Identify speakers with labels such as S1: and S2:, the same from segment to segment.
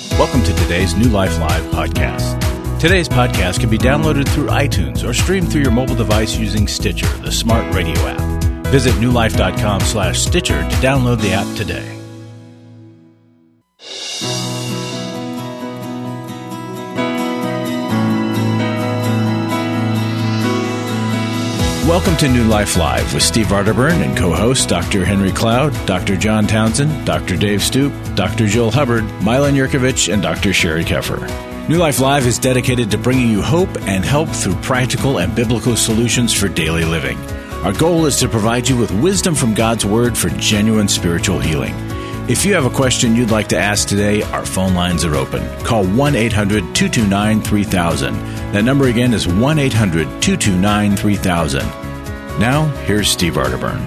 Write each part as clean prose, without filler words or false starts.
S1: Welcome to today's New Life Live podcast. Today's podcast can be downloaded through iTunes or streamed through your mobile device using Stitcher, the smart radio app. Visit newlife.com/Stitcher to download the app today. Welcome to New Life Live with Steve Arterburn and co-hosts Dr. Henry Cloud, Dr. John Townsend, Dr. Dave Stoop, Dr. Jill Hubbard, Milan Yurkovich, and Dr. Sherry Keffer. New Life Live is dedicated to bringing you hope and help through practical and biblical solutions for daily living. Our goal is to provide you with wisdom from God's Word for genuine spiritual healing. If you have a question you'd like to ask today, our phone lines are open. Call 1-800-229-3000. That number again is 1-800-229-3000. Now, here's Steve Arterburn.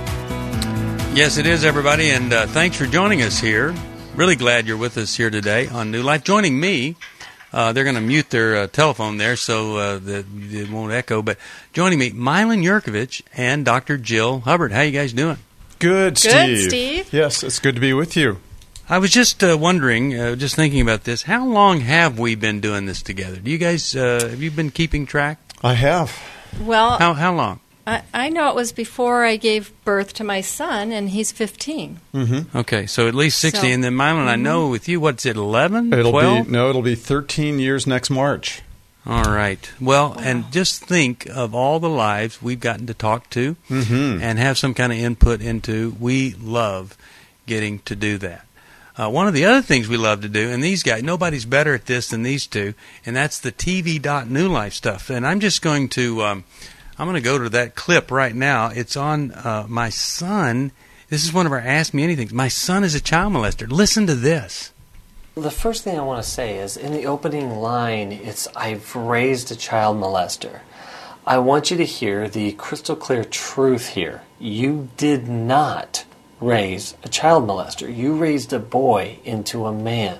S2: Yes, it is, everybody, and thanks for joining us here. Really glad you're with us here today on New Life. Joining me, they're going to mute their telephone there so that it won't echo, but joining me, Milan Yurkovich and Dr. Jill Hubbard. How you guys doing?
S3: Good, Steve.
S4: Good, Steve.
S3: Yes, it's good to be with you.
S2: I was just wondering, just thinking about this, how long have we been doing this together? Do you guys, have you been keeping track?
S3: I have.
S4: Well,
S2: How long?
S4: I know it was before I gave birth to my son, and he's 15.
S3: Mm-hmm.
S2: Okay, so at least 60. And then, Milan, I know with you, what's it, 11, 12?
S3: It'll be 13 years next March.
S2: All right. Well, and just think of all the lives we've gotten to talk to and have some kind of input into. We love getting to do that. One of the other things we love to do, and these guys, nobody's better at this than these two, and that's the TV.newlife stuff. And I'm just going to... I'm going to go to that clip right now. It's on my son. This is one of our Ask Me Anythings. My son is a child molester. Listen to this.
S5: The first thing I want to say is in the opening line, it's I've raised a child molester. I want you to hear the crystal clear truth here. You did not raise a child molester. You raised a boy into a man.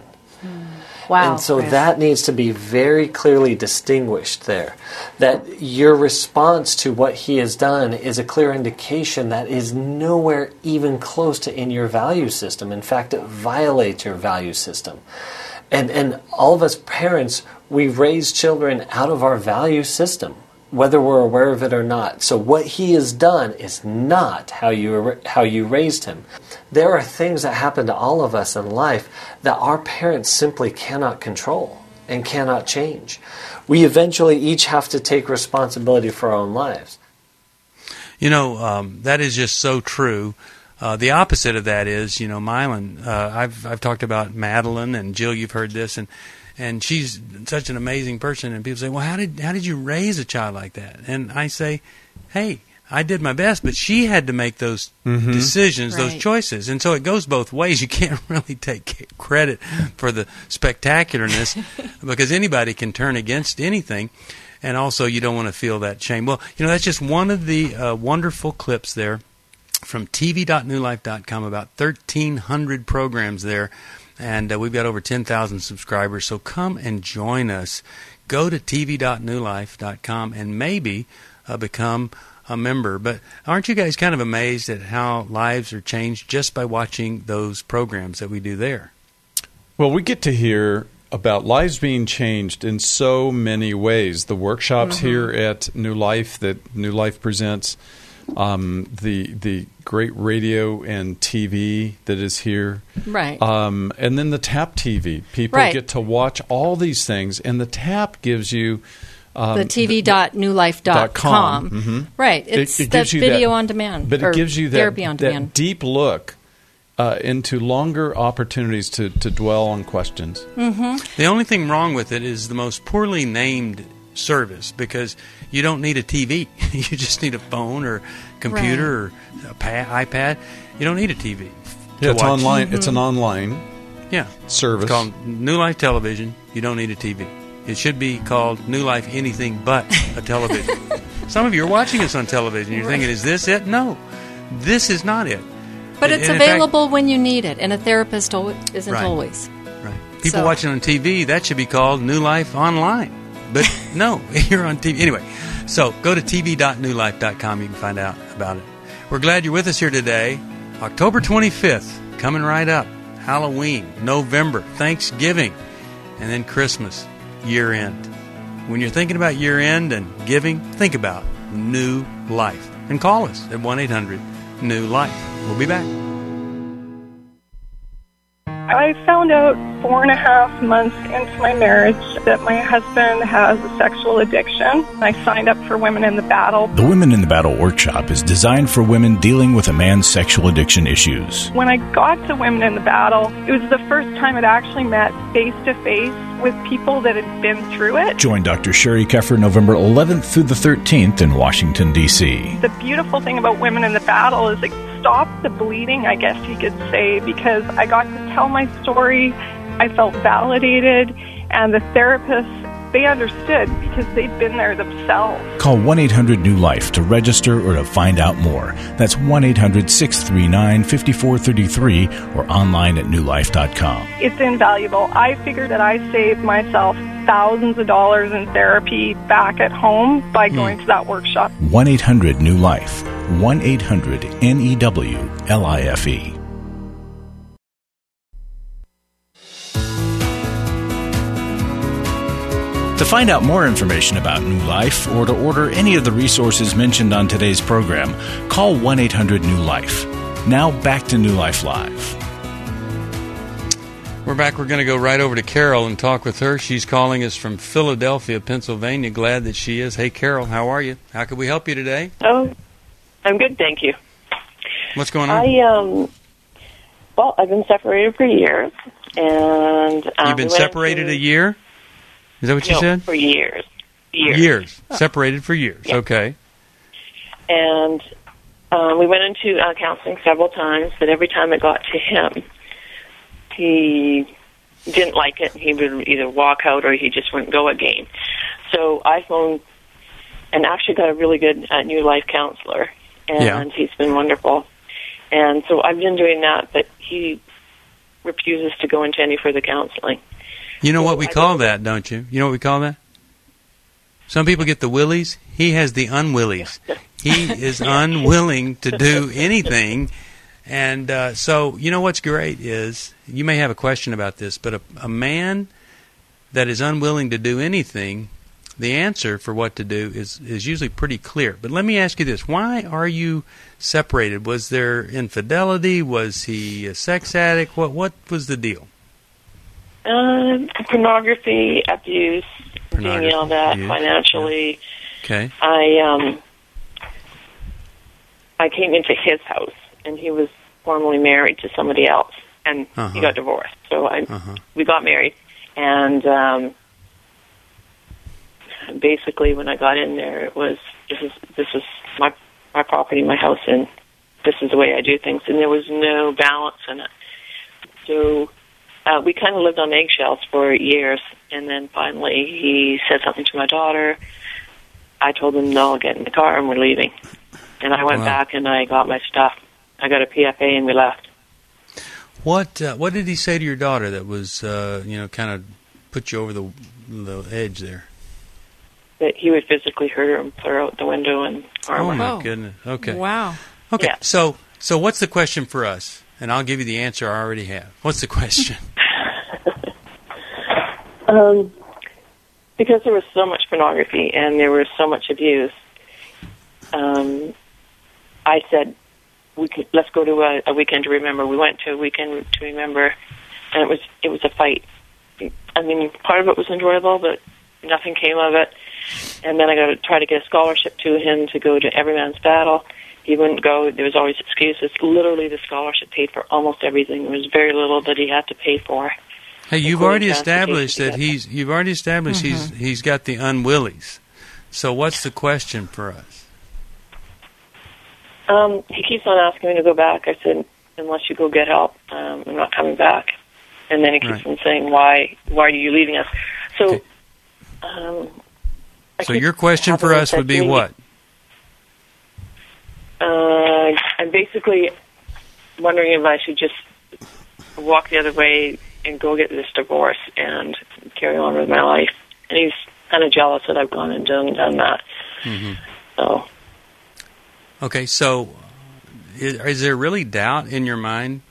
S4: Wow.
S5: And so that needs to be very clearly distinguished there. That your response to what he has done is a clear indication that is nowhere even close to in your value system. In fact, it violates your value system. And all of us parents, we raise children out of our value system, whether we're aware of it or not. So what he has done is not how you raised him. There are things that happen to all of us in life that our parents simply cannot control and cannot change. We eventually each have to take responsibility for our own lives.
S2: You know, that is just so true. The opposite of that is, you know, Milan, I've talked about Madeline, and Jill, you've heard this, and she's such an amazing person. And people say, well, how did you raise a child like that? And I say, hey, I did my best, but she had to make those decisions, those choices. And so it goes both ways. You can't really take credit for the spectacularness because anybody can turn against anything. And also you don't want to feel that shame. Well, you know, that's just one of the wonderful clips there from tv.newlife.com, about 1,300 programs there. And we've got over 10,000 subscribers. So come and join us. Go to tv.newlife.com and maybe become a member. But aren't you guys kind of amazed at how lives are changed just by watching those programs that we do there?
S3: Well, we get to hear about lives being changed in so many ways. The workshops here at New Life that New Life presents, the great radio and TV that is here.
S4: Right.
S3: And then the TAP TV. People get to watch all these things, and the TAP gives you...
S4: the tv.newlife.com.
S3: Right.
S4: It's
S3: it
S4: that video on demand.
S3: But it gives you
S4: therapy on demand.
S3: that deep look into longer opportunities to dwell on questions.
S2: The only thing wrong with it is the most poorly named service because you don't need a TV. You just need a phone or computer or iPad. You don't need a TV.
S3: Yeah, it's online. It's an online service.
S2: It's called New Life Television. You don't need a TV. It should be called New Life Anything But a Television. Some of you are watching us on television. You're thinking, is this it? No, this is not it.
S4: But it's available when you need it, and a therapist isn't always.
S2: Right. People watching on TV, that should be called New Life Online. But no, you're on TV. Anyway, so go to tv.newlife.com. You can find out about it. We're glad you're with us here today. October 25th, coming right up. Halloween, November, Thanksgiving, and then Christmas, year-end. When you're thinking about year-end and giving, think about New Life. And call us at 1-800-NEW-LIFE. We'll be back.
S6: I found out 4.5 months into my marriage that my husband has a sexual addiction. I signed up for Women in the Battle.
S1: The Women in the Battle workshop is designed for women dealing with a man's sexual addiction issues.
S6: When I got to Women in the Battle, it was the first time I'd actually met face-to-face with people that had been through it.
S1: Join Dr. Sherry Keffer November 11th through the 13th in Washington, D.C.
S6: The beautiful thing about Women in the Battle is it stopped the bleeding, I guess you could say, because I got to tell my story. I felt validated, and the therapists, they understood because they'd been there themselves.
S1: Call 1-800-NEW-LIFE to register or to find out more. That's 1-800-639-5433 or online at newlife.com.
S6: It's invaluable. I figured that I saved myself thousands of dollars in therapy back at home by going to that workshop.
S1: 1-800-NEW-LIFE. 1-800-NEWLIFE. To find out more information about New Life or to order any of the resources mentioned on today's program, call 1-800-NEW-LIFE. Now back to New Life Live.
S2: We're back. We're going to go right over to Carol and talk with her. She's calling us from Philadelphia, Pennsylvania. Glad that she is. Hey, Carol, how are you? How can we help you today?
S7: Oh, I'm good, thank you.
S2: What's going on?
S7: Well, I've been separated for years, and
S2: you've been separated a year? Is that what you said?
S7: For years.
S2: Years. Separated for years. Yeah. Okay.
S7: And we went into counseling several times, but every time it got to him, he didn't like it. He would either walk out or he just wouldn't go again. So I phoned and actually got a really good New Life counselor, and he's been wonderful. And so I've been doing that, but he refuses to go into any further counseling.
S2: You know what we call that, don't you? You know what we call that? Some people get the willies. He has the unwillies. He is unwilling to do anything. And so, you know what's great is, you may have a question about this, but a man that is unwilling to do anything, the answer for what to do is usually pretty clear. But let me ask you this. Why are you separated? Was there infidelity? Was he a sex addict? What was the deal?
S7: Pornography, abuse, being yelled at financially.
S2: Okay.
S7: I came into his house, and he was formerly married to somebody else, and he got divorced. So we got married, and basically when I got in there, it was this is my property, my house, and this is the way I do things, and there was no balance in it. So we kind of lived on eggshells for years, and then finally he said something to my daughter. I told him, no, I'll get in the car and we're leaving. And I went back and I got my stuff. I got a PFA and we left.
S2: What did he say to your daughter that was, kind of put you over the edge there?
S7: That he would physically hurt her and put her out the window and harm her.
S2: Oh, my goodness. Okay.
S4: Wow.
S2: Okay,
S7: yeah.
S2: So what's the question for us? And I'll give you the answer I already have. What's the question?
S7: Because there was so much pornography and there was so much abuse, I said, let's go to a weekend to remember. We went to a weekend to remember, and it was a fight. I mean, part of it was enjoyable, but nothing came of it. And then I got to try to get a scholarship to him to go to Every Man's Battle. He wouldn't go. There was always excuses. Literally, the scholarship paid for almost everything. There was very little that he had to pay for.
S2: Hey, you've already established that he's got the unwillies. So what's the question for us?
S7: He keeps on asking me to go back. I said, unless you go get help, I'm not coming back. And then he keeps on saying, why are you leaving us? So,
S2: okay. So your question for us would be what?
S7: I'm basically wondering if I should just walk the other way and go get this divorce and carry on with my life. And he's kind of jealous that I've gone and done that. Mm-hmm. So.
S2: Okay, so is there really doubt in your mind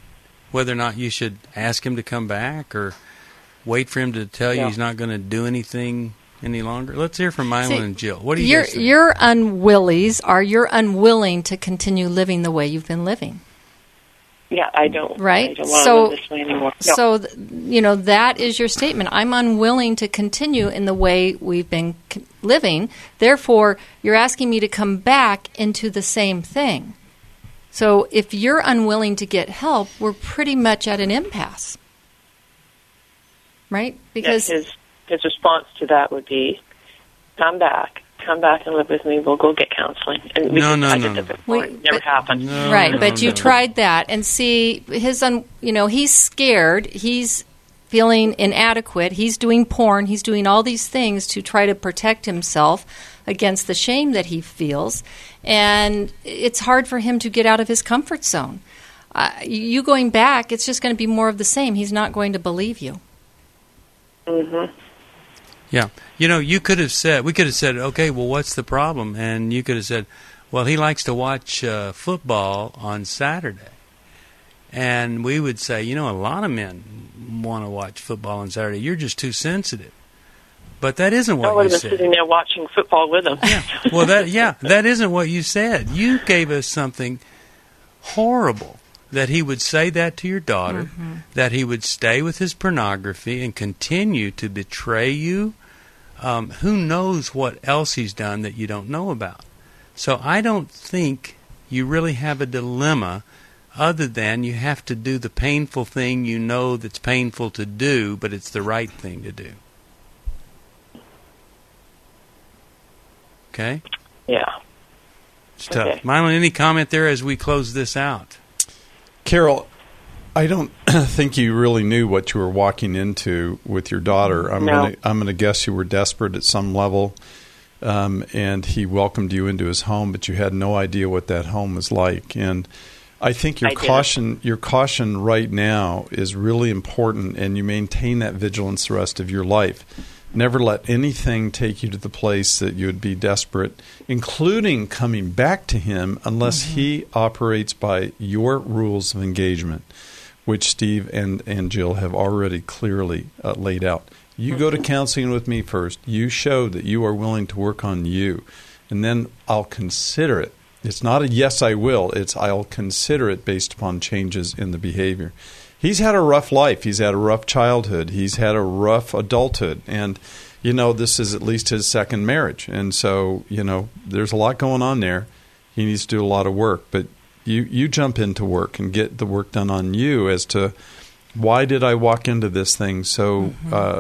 S2: whether or not you should ask him to come back or wait for him to tell you he's not going to do anything any longer? Let's hear from Mylon and Jill. What do you guys think?
S4: Your unwillies are you're unwilling to continue living the way you've been living.
S7: Yeah, I don't.
S4: Right?
S7: I don't want to live this way anymore. No.
S4: So, that is your statement. I'm unwilling to continue in the way we've been living. Therefore, you're asking me to come back into the same thing. So, if you're unwilling to get help, we're pretty much at an impasse. Right? Because
S7: his response to that would be, come back and live with me. We'll go get counseling. And
S2: No.
S7: It never happened.
S4: But you tried that, and see, he's scared. He's feeling inadequate. He's doing porn. He's doing all these things to try to protect himself against the shame that he feels, and it's hard for him to get out of his comfort zone. You going back, it's just going to be more of the same. He's not going to believe you.
S7: Mm-hmm.
S2: Yeah. We could have said, okay, well, what's the problem? And you could have said, well, he likes to watch football on Saturday. And we would say, a lot of men want to watch football on Saturday. You're just too sensitive. But that isn't what you said.
S7: I would have been sitting there watching football with him.
S2: Yeah. Well, that isn't what you said. You gave us something horrible. That he would say that to your daughter, that he would stay with his pornography and continue to betray you. Who knows what else he's done that you don't know about? So I don't think you really have a dilemma other than you have to do the painful thing that's painful to do, but it's the right thing to do. Okay?
S7: Yeah.
S2: It's tough. Mylon, any comment there as we close this out?
S3: Carol, I don't think you really knew what you were walking into with your daughter. I'm going to guess you were desperate at some level, and he welcomed you into his home, but you had no idea what that home was like. And I think your caution right now is really important, and you maintain that vigilance the rest of your life. Never let anything take you to the place that you would be desperate, including coming back to him unless he operates by your rules of engagement, which Steve and Jill have already clearly laid out. You go to counseling with me first. You show that you are willing to work on you, and then I'll consider it. It's not a yes, I will. It's I'll consider it based upon changes in the behavior. He's had a rough life. He's had a rough childhood. He's had a rough adulthood. And, this is at least his second marriage. And so, there's a lot going on there. He needs to do a lot of work. But you jump into work and get the work done on you as to why did I walk into this thing so,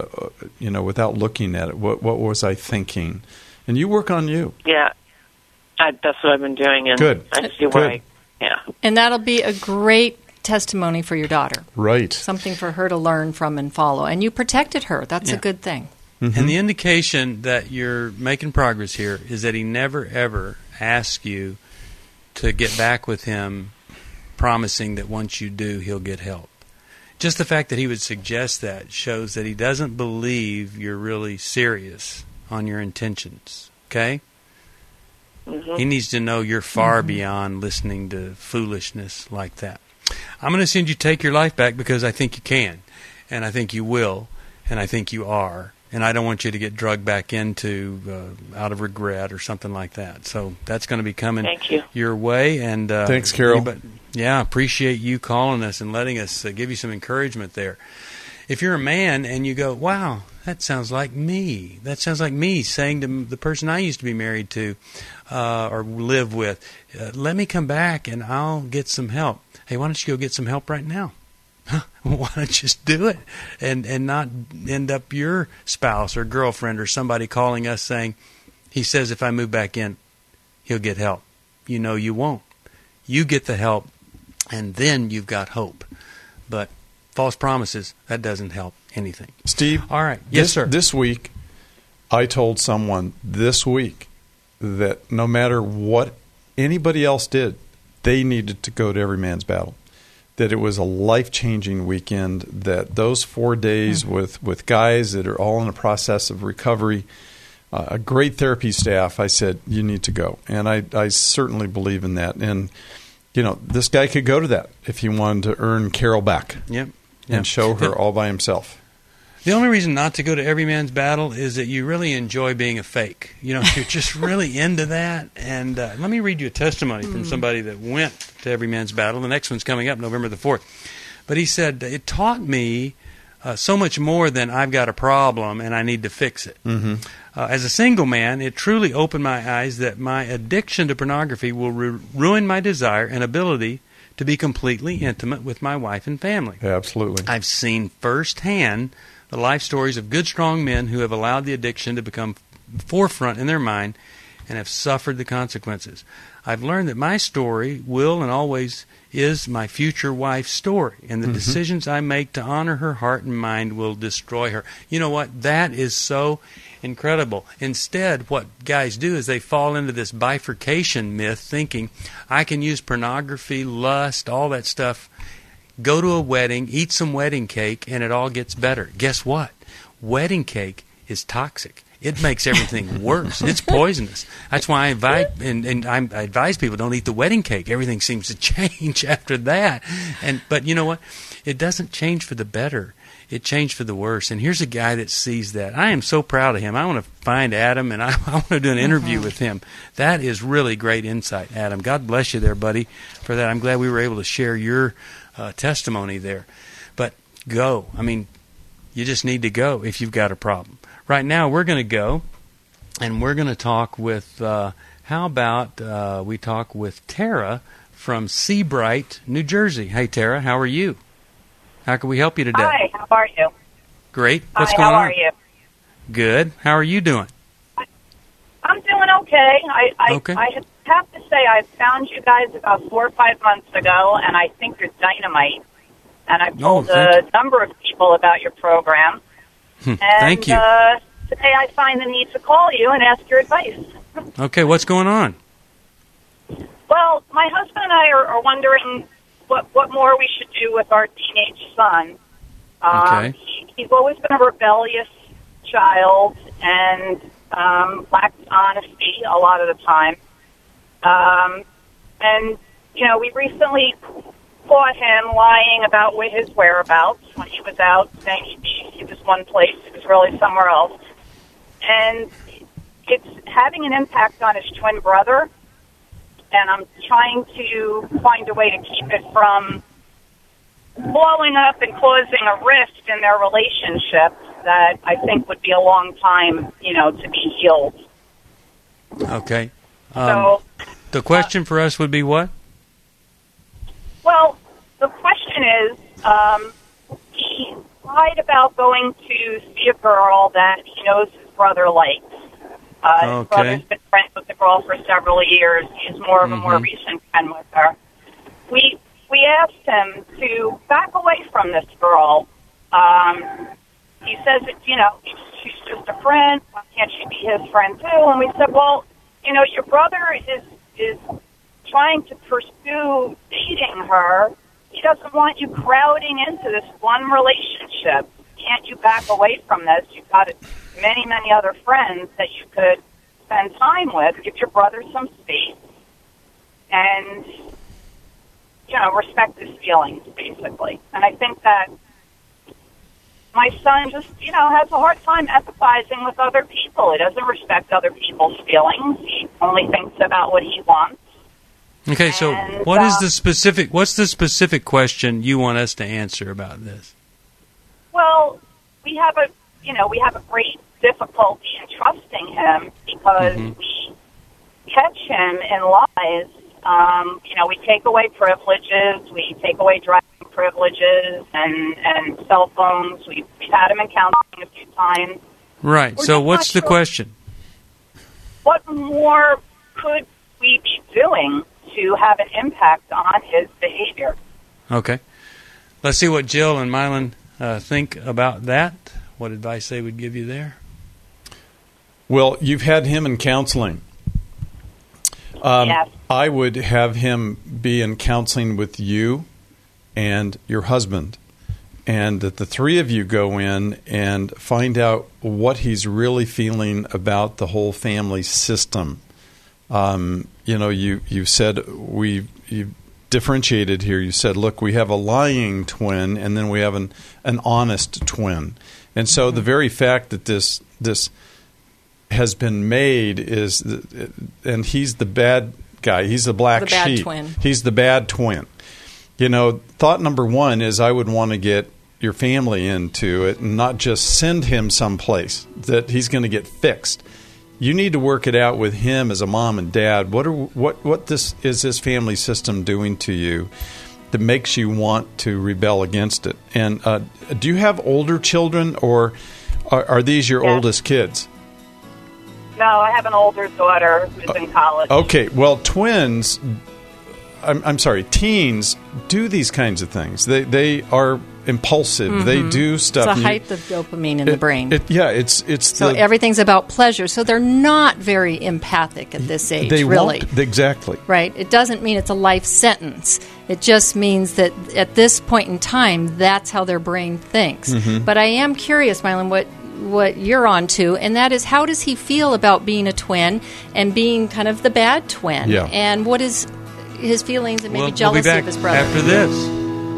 S3: without looking at it? What was I thinking? And you work on you.
S7: Yeah. That's what I've been doing. And
S3: Good.
S7: I see why. Yeah.
S4: And that'll be a great testimony for your daughter.
S3: Right.
S4: Something for her to learn from and follow. And you protected her. That's a good thing.
S2: Mm-hmm. And the indication that you're making progress here is that he never, ever asks you to get back with him, promising that once you do, he'll get help. Just the fact that he would suggest that shows that he doesn't believe you're really serious on your intentions. Okay? Mm-hmm. He needs to know you're far beyond listening to foolishness like that. I'm going to send you Take Your Life Back because I think you can, and I think you will, and I think you are, and I don't want you to get drugged back into out of regret or something like that. So that's going to be coming your way. And
S3: thanks, Carol.
S2: Appreciate you calling us and letting us give you some encouragement there. If you're a man and you go, wow, that sounds like me. That sounds like me saying to the person I used to be married to or live with, let me come back and I'll get some help. Hey, why don't you go get some help right now? Why don't you just do it and not end up your spouse or girlfriend or somebody calling us saying, he says if I move back in, he'll get help. You won't. You get the help, and then you've got hope. But false promises, that doesn't help anything.
S3: Steve?
S2: All right. Yes, sir.
S3: This week, I told someone that no matter what anybody else did, they needed to go to Every Man's Battle. That it was a life-changing weekend, that those 4 days with guys that are all in a process of recovery, a great therapy staff, I said, you need to go. And I certainly believe in that. And this guy could go to that if he wanted to earn Carol back.
S2: Yep.
S3: And show her all by himself.
S2: The only reason not to go to Every Man's Battle is that you really enjoy being a fake. You're just really into that. And let me read you a testimony from somebody that went to Every Man's Battle. The next one's coming up November the 4th. But he said, it taught me so much more than I've got a problem and I need to fix it.
S3: Mm-hmm.
S2: As a single man, it truly opened my eyes that my addiction to pornography will ruin my desire and ability to be completely intimate with my wife and family.
S3: Yeah, absolutely.
S2: I've seen firsthand the life stories of good, strong men who have allowed the addiction to become forefront in their mind and have suffered the consequences. I've learned that my story will and always is my future wife's story, and the decisions I make to honor her heart and mind will destroy her. You know what? That is so incredible. Instead, what guys do is they fall into this bifurcation myth, thinking, I can use pornography, lust, all that stuff, go to a wedding, eat some wedding cake, and it all gets better. Guess what? Wedding cake is toxic. It makes everything worse. It's poisonous. That's why I advise people, don't eat the wedding cake. Everything seems to change after that. But you know what? It doesn't change for the better. It changed for the worse. And here's a guy that sees that. I am so proud of him. I want to find Adam, and I want to do an interview with him. That is really great insight, Adam. God bless you there, buddy, for that. I'm glad we were able to share your testimony there. But go. I mean, you just need to go if you've got a problem. Right now, we're going to go, and we're going to talk with, how about we talk with Tara from Seabright, New Jersey. Hey, Tara, how are you? How can we help you today?
S8: Hi, how are you?
S2: Great. What's
S8: Hi,
S2: going on?
S8: how are you?
S2: Good. How are you doing?
S8: I'm doing okay.
S2: Okay.
S8: I have to say I found you guys about 4 or 5 months ago, and I think you're dynamite. And I've told a number of people about your program. And,
S2: thank you.
S8: Today I find the need to call you and ask your advice.
S2: Okay, what's going on?
S8: Well, my husband and I are wondering what more we should do with our teenage son.
S2: Okay.
S8: He's always been a rebellious child and lacks honesty a lot of the time. And, we recently caught him lying about his whereabouts when he was out, saying he was one place, he was really somewhere else. And it's having an impact on his twin brother, and I'm trying to find a way to keep it from blowing up and causing a rift in their relationship that I think would be a long time, to be healed.
S2: Okay.
S8: So
S2: the question for us would be what?
S8: Well, the question is, he lied about going to see a girl that he knows his brother likes. His brother's been friends with the girl for several years. He's more of a more recent friend with her. We asked him to back away from this girl. He says that, she's just a friend. Why can't she be his friend too? And we said, well, your brother is trying to pursue dating her. He doesn't want you crowding into this one relationship. Can't you back away from this? You've got many, many other friends that you could spend time with. Give your brother some space and, respect his feelings, basically. And I think that my son just, has a hard time empathizing with other people. He doesn't respect other people's feelings. He only thinks about what he wants.
S2: Okay, so what's the specific question you want us to answer about this?
S8: Well, we have a great difficulty in trusting him because we catch him in lies. We take away privileges, we take away driving privileges and cell phones. We've had him in counseling a few times.
S2: Right. So what's the question?
S8: What more could we be doing to have an impact on his behavior?
S2: Okay. Let's see what Jill and Mylan think about that. What advice they would give you there?
S3: Well, you've had him in counseling.
S8: Yes.
S3: I would have him be in counseling with you and your husband, and that the three of you go in and find out what he's really feeling about the whole family system. You said differentiated here. You said, look, we have a lying twin, and then we have an honest twin. And so the very fact that this has been made is, and he's the bad guy. He's the black sheep.
S4: The bad twin.
S3: He's the bad twin. Thought number one is I would want to get your family into it and not just send him someplace that he's going to get fixed. You need to work it out with him as a mom and dad. What this is this family system doing to you that makes you want to rebel against it? And do you have older children, or are these your oldest kids?
S8: No, I have an older daughter who's in college.
S3: Okay, well, twins, I'm sorry, teens do these kinds of things. They are impulsive. Mm-hmm. They do stuff.
S4: It's a height of dopamine in the brain.
S3: It's
S4: so everything's about pleasure. So they're not very empathic at this age.
S3: They
S4: really
S3: won't, exactly
S4: right. It doesn't mean it's a life sentence. It just means that at this point in time, that's how their brain thinks. Mm-hmm. But I am curious, Mylon, what you're on to, and that is, how does he feel about being a twin and being kind of the bad twin?
S3: Yeah.
S4: And what is his feelings and maybe jealousy
S2: we'll be back
S4: of his brother?
S2: After this.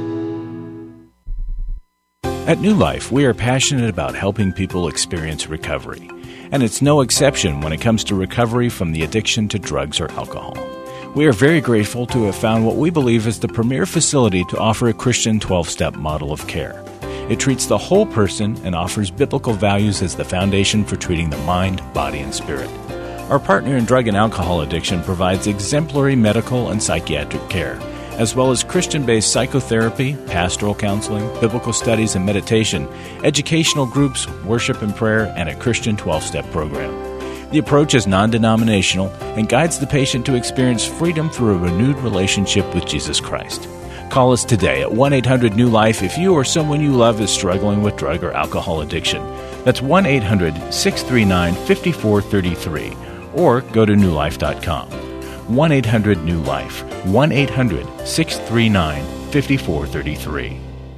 S1: At New Life, we are passionate about helping people experience recovery. And it's no exception when it comes to recovery from the addiction to drugs or alcohol. We are very grateful to have found what we believe is the premier facility to offer a Christian 12-step model of care. It treats the whole person and offers biblical values as the foundation for treating the mind, body, and spirit. Our partner in drug and alcohol addiction provides exemplary medical and psychiatric care, as well as Christian-based psychotherapy, pastoral counseling, biblical studies and meditation, educational groups, worship and prayer, and a Christian 12-step program. The approach is non-denominational and guides the patient to experience freedom through a renewed relationship with Jesus Christ. Call us today at 1-800-NEW-LIFE if you or someone you love is struggling with drug or alcohol addiction. That's 1-800-639-5433, or go to newlife.com. 1-800-NEW-LIFE, 1-800-639-5433.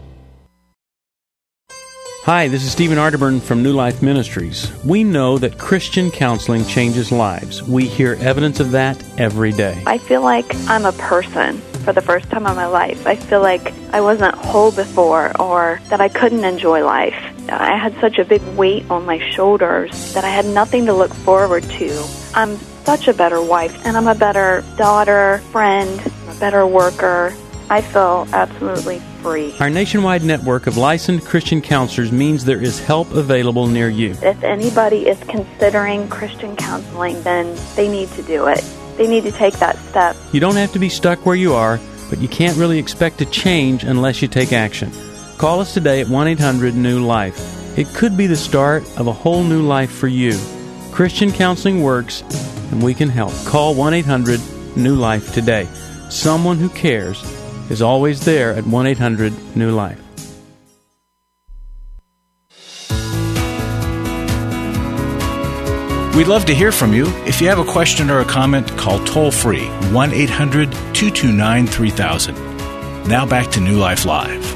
S2: Hi, this is Stephen Arterburn from New Life Ministries. We know that Christian counseling changes lives. We hear evidence of that every day.
S9: I feel like I'm a person for the first time in my life. I feel like I wasn't whole before, or that I couldn't enjoy life. I had such a big weight on my shoulders that I had nothing to look forward to. I'm such a better wife, and I'm a better daughter, friend, a better worker. I feel absolutely free.
S2: Our nationwide network of licensed Christian counselors means there is help available near you.
S9: If anybody is considering Christian counseling, then they need to do it. They need to take that step.
S2: You don't have to be stuck where you are, but you can't really expect to change unless you take action. Call us today at 1-800-NEW-LIFE. It could be the start of a whole new life for you. Christian counseling works, and we can help. Call 1-800-NEW-LIFE today. Someone who cares is always there at 1-800-NEW-LIFE.
S1: We'd love to hear from you. If you have a question or a comment, call toll-free 1-800-229-3000. Now back to New Life Live.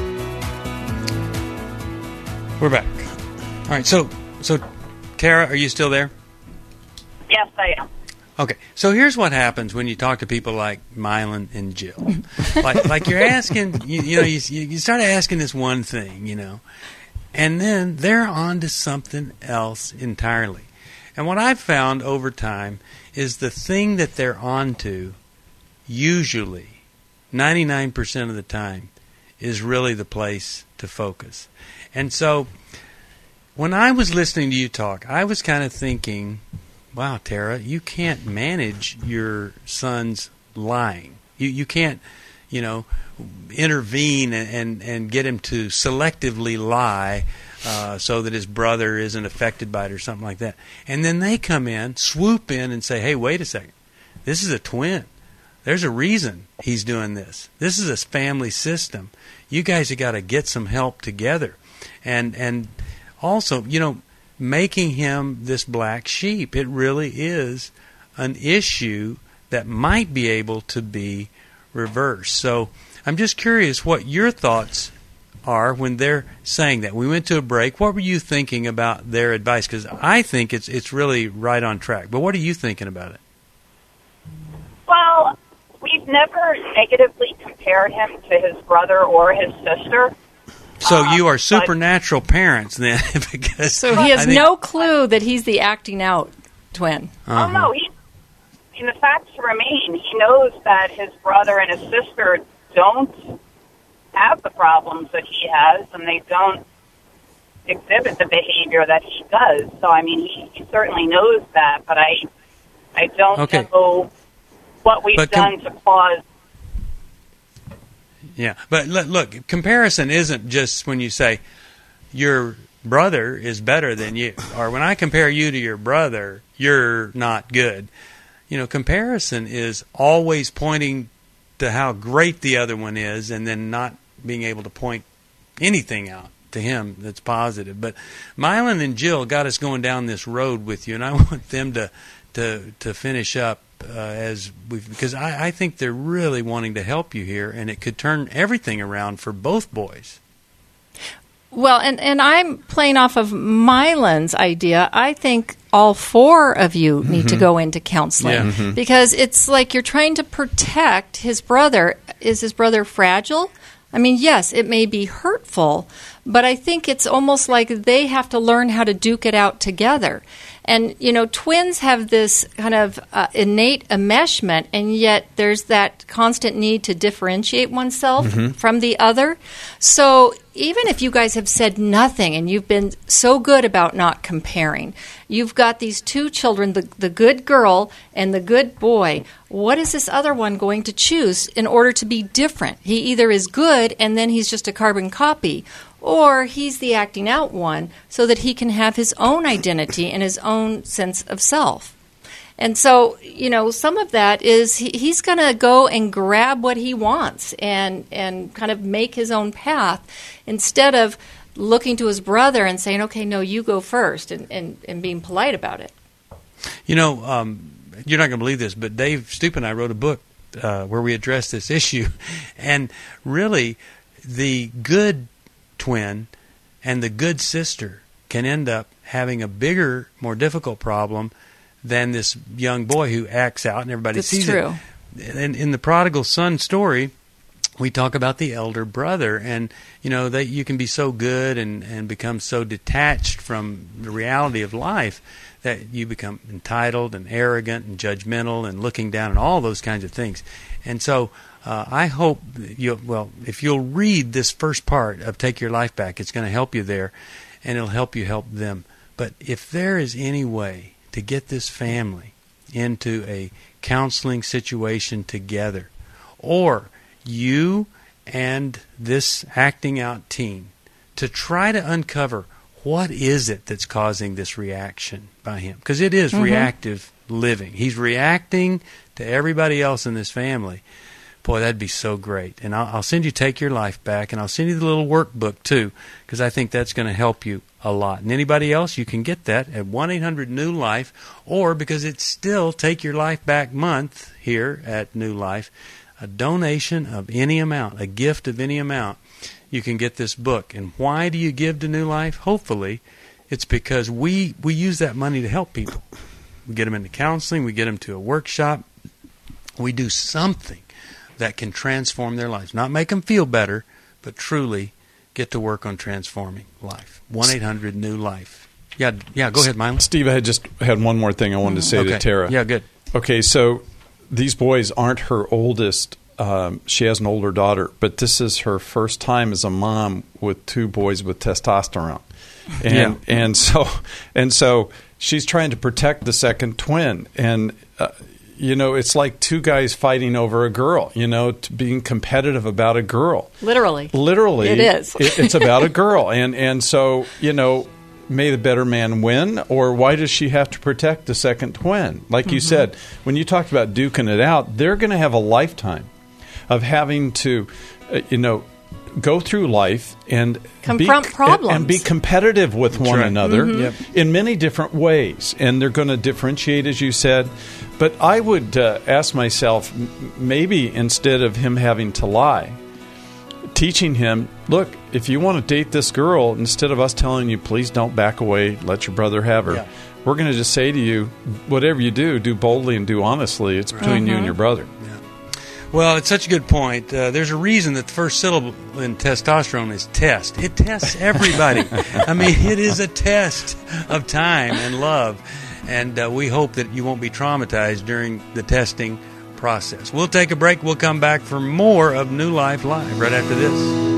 S2: We're back. All right, so Tara, are you still there?
S8: Yes, I am.
S2: Okay, so here's what happens when you talk to people like Mylon and Jill. like you're asking, you start asking this one thing, and then they're on to something else entirely. And what I've found over time is the thing that they're on to, usually, 99% of the time, is really the place to focus. And so, when I was listening to you talk, I was kind of thinking, wow, Tara, you can't manage your son's lying. You can't, intervene and get him to selectively lie so that his brother isn't affected by it or something like that. And then they come in, swoop in, and say, hey, wait a second. This is a twin. There's a reason he's doing this. This is a family system. You guys have got to get some help together. And also, making him this black sheep, it really is an issue that might be able to be reversed. So I'm just curious what your thoughts are when they're saying that. We went to a break. What were you thinking about their advice? Because I think it's really right on track. But what are you thinking about it?
S8: Well, we've never negatively compared him to his brother or his sister.
S2: So you are supernatural parents then, because
S4: so he has no clue that he's the acting out twin.
S8: Oh no, the facts remain. He knows that his brother and his sister don't have the problems that he has, and they don't exhibit the behavior that he does. So I mean, he certainly knows that, but I don't know what we've done to cause.
S2: Yeah, but look, comparison isn't just when you say your brother is better than you, or when I compare you to your brother, you're not good. Comparison is always pointing to how great the other one is, and then not being able to point anything out to him that's positive. But Mylon and Jill got us going down this road with you, and I want them to finish up because I think they're really wanting to help you here, and it could turn everything around for both boys.
S4: Well, and I'm playing off of Mylon's idea. I think all four of you need to go into counseling because it's like you're trying to protect his brother. Is his brother fragile? I mean, yes, it may be hurtful, but I think it's almost like they have to learn how to duke it out together. And, twins have this kind of innate enmeshment, and yet there's that constant need to differentiate oneself from the other. So even if you guys have said nothing and you've been so good about not comparing, you've got these two children, the good girl and the good boy. What is this other one going to choose in order to be different? He either is good and then he's just a carbon copy, or he's the acting out one so that he can have his own identity and his own sense of self. And so, some of that is he's going to go and grab what he wants and kind of make his own path instead of looking to his brother and saying, okay, no, you go first, and being polite about it.
S2: You're not going to believe this, but Dave Stoop and I wrote a book where we addressed this issue. And really, the good twin and the good sister can end up having a bigger, more difficult problem than this young boy who acts out and everybody sees it. And in the prodigal son story, we talk about the elder brother, and that you can be so good and become so detached from the reality of life that you become entitled and arrogant and judgmental and looking down and all those kinds of things. And so I hope if you'll read this first part of Take Your Life Back, it's going to help you there, and it'll help you help them. But if there is any way to get this family into a counseling situation together, or you and this acting out team to try to uncover what is it that's causing this reaction by him, because it is reactive living. He's reacting to everybody else in this family. Boy, that'd be so great. And I'll send you Take Your Life Back, and I'll send you the little workbook too, because I think that's going to help you a lot. And anybody else, you can get that at 1-800-NEW-LIFE, or because it's still Take Your Life Back month here at New Life, a donation of any amount, a gift of any amount, you can get this book. And why do you give to New Life? Hopefully, it's because we use that money to help people. We get them into counseling, we get them to a workshop, we do something that can transform their lives. Not make them feel better, but truly get to work on transforming life. 1-800-NEW-LIFE. Yeah, go ahead, Mylon.
S3: Steve, I just had one more thing I wanted to say to Tara.
S2: Yeah, good.
S3: Okay, so these boys aren't her oldest. She has an older daughter, but this is her first time as a mom with two boys with testosterone. And so she's trying to protect the second twin. And it's like two guys fighting over a girl, being competitive about a girl.
S4: Literally.
S3: It
S4: is.
S3: It's about a girl. And so, may the better man win, or why does she have to protect the second twin? Like you said, when you talked about duking it out, they're going to have a lifetime of having to, go through life and
S4: confront problems
S3: and be competitive with one another in many different ways. And they're going to differentiate, as you said. But I would ask myself, maybe instead of him having to lie, teaching him, look, if you want to date this girl, instead of us telling you, please don't back away, let your brother have her, we're going to just say to you, whatever you do boldly and do honestly. It's between you and your brother.
S2: Well, it's such a good point. There's a reason that the first syllable in testosterone is test. It tests everybody. I mean, it is a test of time and love. And we hope that you won't be traumatized during the testing process. We'll take a break. We'll come back for more of New Life Live right after this.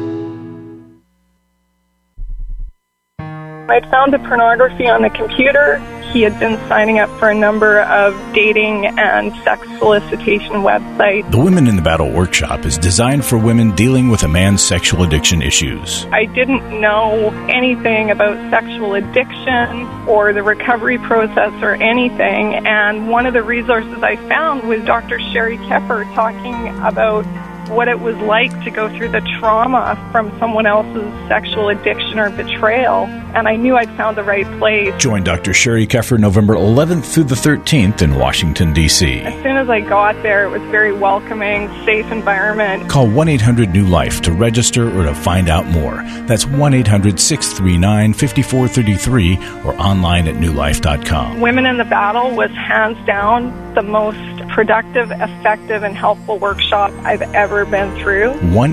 S6: I'd found the pornography on the computer. He had been signing up for a number of dating and sex solicitation websites.
S1: The Women in the Battle workshop is designed for women dealing with a man's sexual addiction issues.
S6: I didn't know anything about sexual addiction or the recovery process or anything, and one of the resources I found was Dr. Sherry Keffer talking about what it was like to go through the trauma from someone else's sexual addiction or betrayal, and I knew I'd found the right place.
S1: Join Dr. Sherry Keffer November 11th through the 13th in Washington, D.C.
S6: As soon as I got there, it was very welcoming, safe environment.
S1: Call 1-800-NEW-LIFE to register or to find out more. That's 1-800-639-5433 or online at newlife.com.
S6: Women in the Battle was hands down the most productive, effective, and helpful workshop I've ever been through.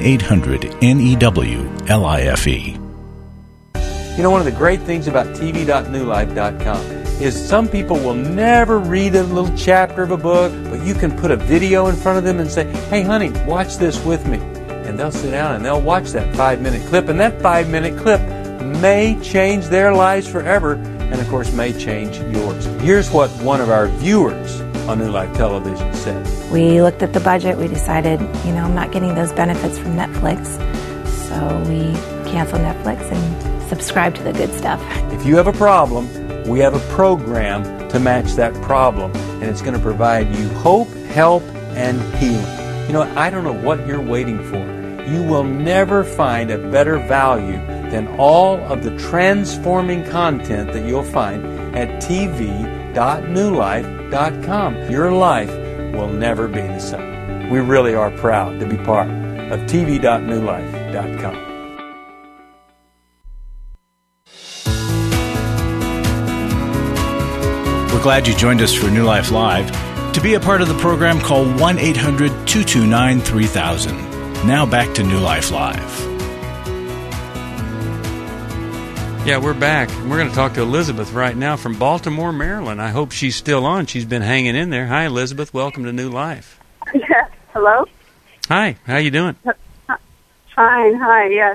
S1: 1-800-NEW-LIFE.
S2: You know, one of the great things about tv.newlife.com is some people will never read a little chapter of a book, but you can put a video in front of them and say, hey, honey, watch this with me. And they'll sit down and they'll watch that 5-minute clip, and that 5-minute clip may change their lives forever, and of course may change yours. Here's what one of our viewers on New Life Television said.
S10: We looked at the budget. We decided, I'm not getting those benefits from Netflix. So we canceled Netflix and subscribed to the good stuff.
S2: If you have a problem, we have a program to match that problem. And it's going to provide you hope, help, and healing. I don't know what you're waiting for. You will never find a better value than all of the transforming content that you'll find at tv.newlife.com. Your life will never be the same. We really are proud to be part of tv.newlife.com.
S1: We're glad you joined us for New Life Live. To be a part of the program, call 1-800-229-3000. Now back to New Life Live.
S2: Yeah, we're back. We're going to talk to Elizabeth right now from Baltimore, Maryland. I hope she's still on. She's been hanging in there. Hi, Elizabeth. Welcome to New Life.
S11: Yes. Hello?
S2: Hi. How you doing?
S11: Fine. Hi. Yes.